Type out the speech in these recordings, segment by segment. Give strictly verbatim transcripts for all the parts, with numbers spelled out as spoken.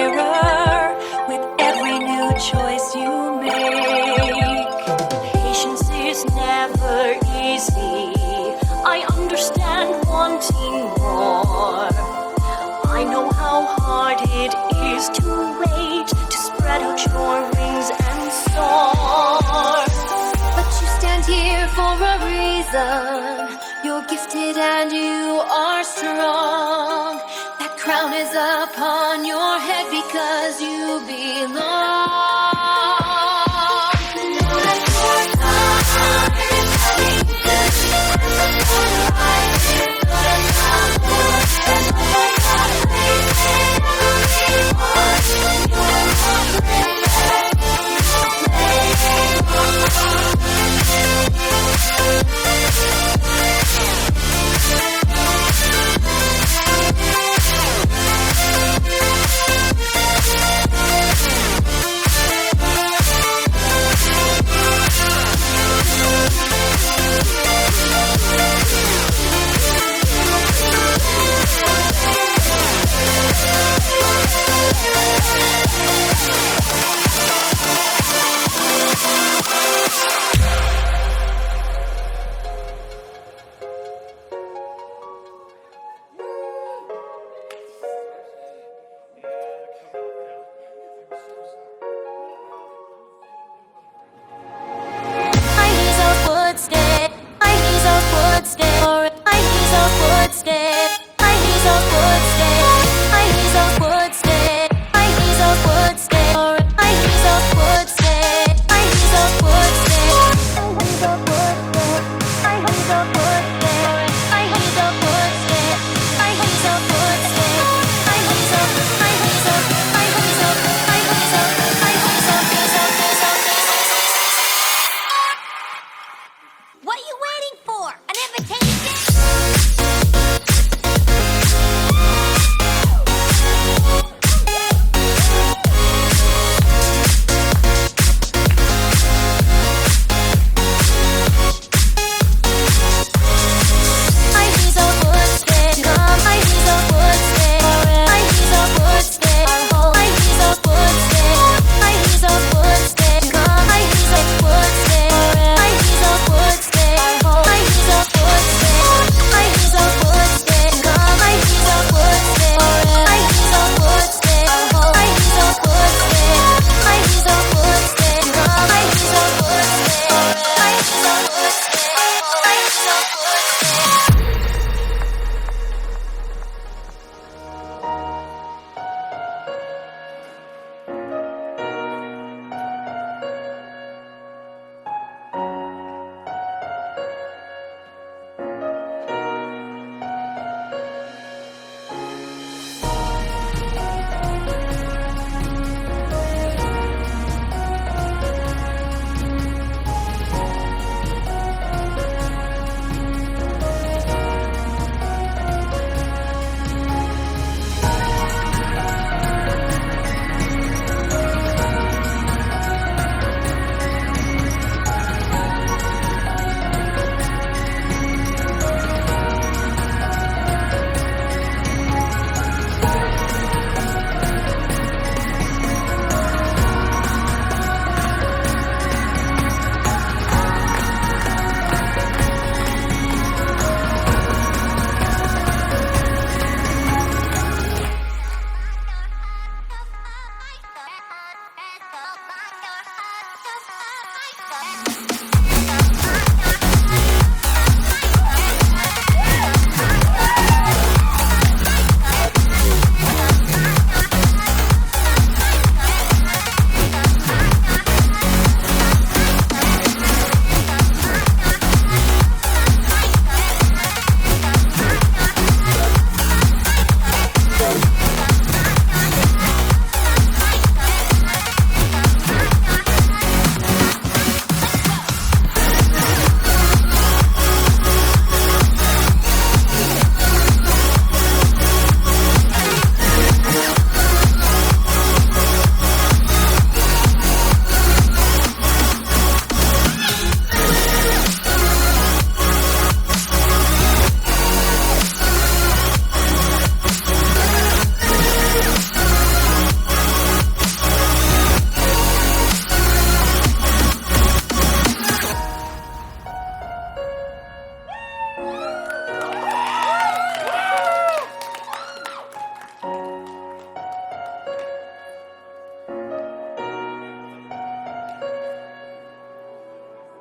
clearer with every new choice you make. Patience is never easy. I understand wanting more. I know how hard it is to wait, to spread out your wings and soar. But you stand here for a reason. You're gifted and you are strong. That crown is upon your head because you belong.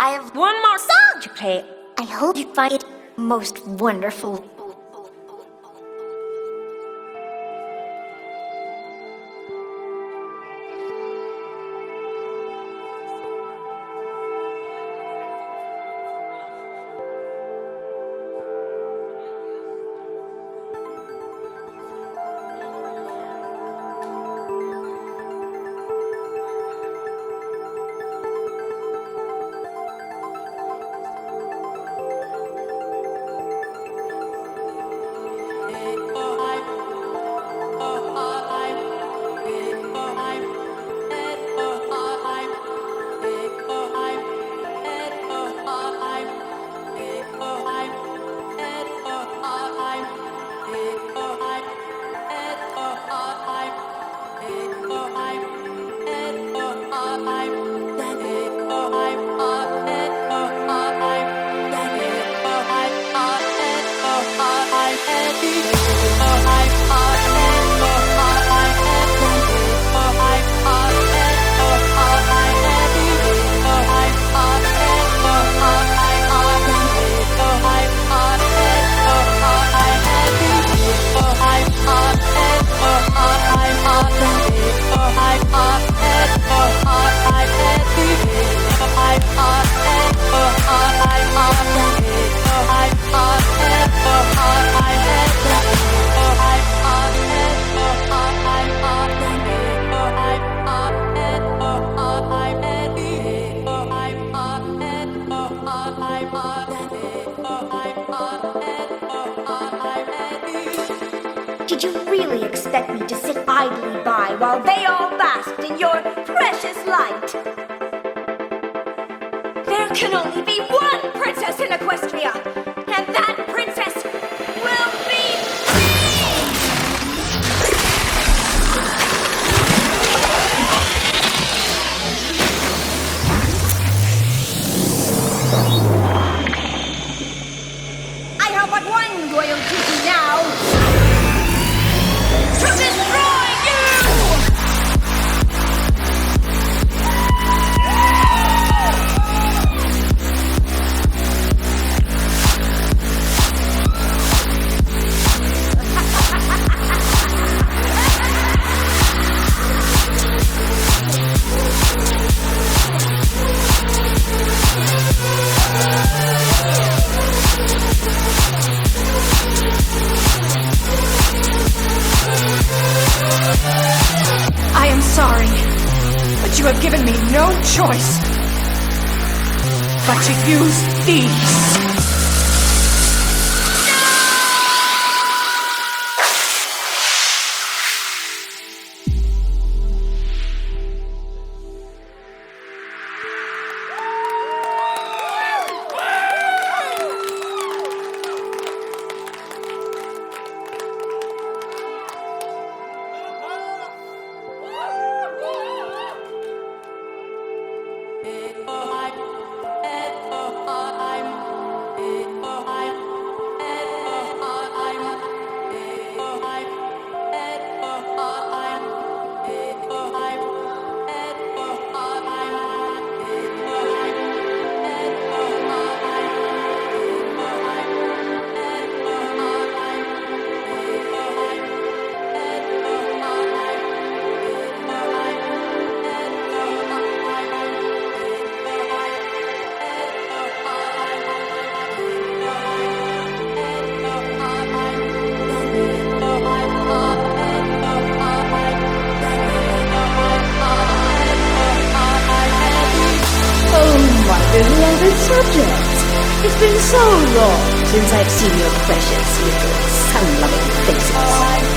I have one more song to play. I hope you find it most wonderful. Did you really expect me to sit idly by while they all basked in your precious light? There can only be one princess in Equestria, and that princess will be me! I have but one royal duty now. To destroy you! I am sorry, but you have given me no choice but to use these. Beloved subject, it's been so long since I've seen your precious little sun-loving faces.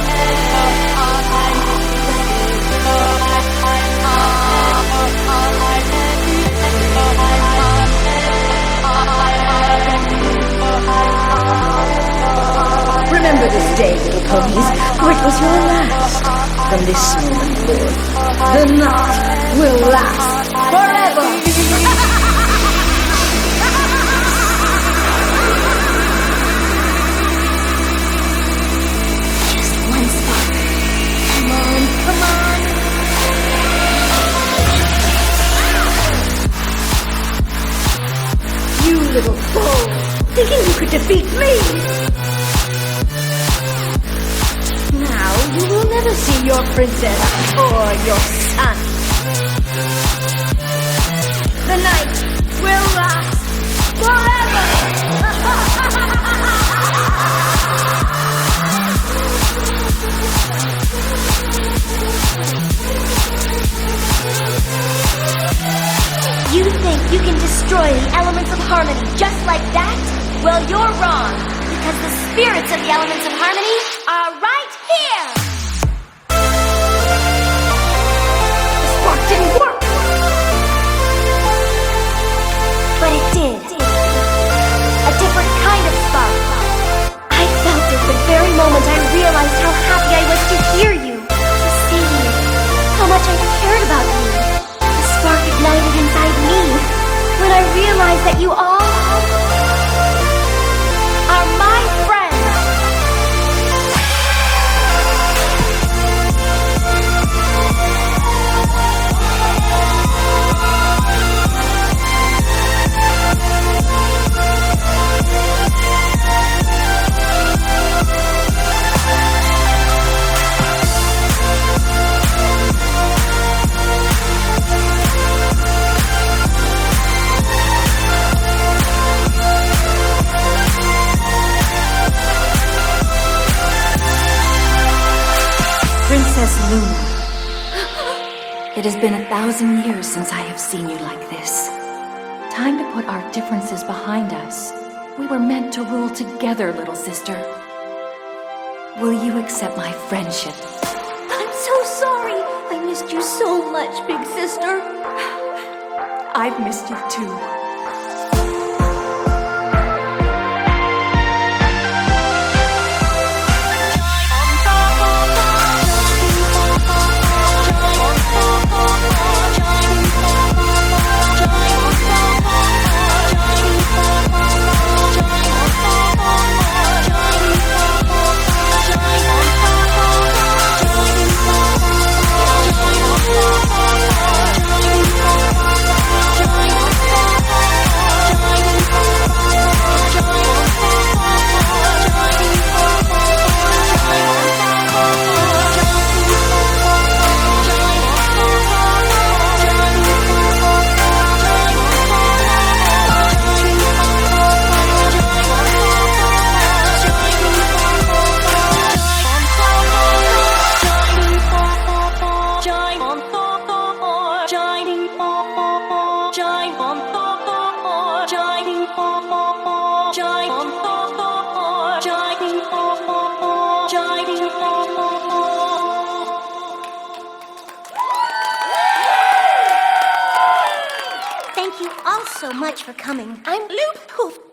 Remember this day, little ponies, for it was your last. From this moment forth, the night will last forever. little fool, thinking you could defeat me! Now you will never see your princess or your son. The night will last forever! You think you can destroy the elements of harmony just like that? Well, you're wrong, because the spirits of the elements of harmony are right here! The spark didn't work! But it did. A different kind of spark. I felt it the very moment I realized how happy I was to hear you, to see you, how much I cared about you. The spark ignited inside me when I realized that you all are my friends. Princess Luna. It has been a thousand years since I have seen you like this. Time to put our differences behind us. We were meant to rule together, little sister. Will you accept my friendship? I'm so sorry. I missed you so much, big sister. I've missed you too. Thank you all so much for coming. I'm Loop Poof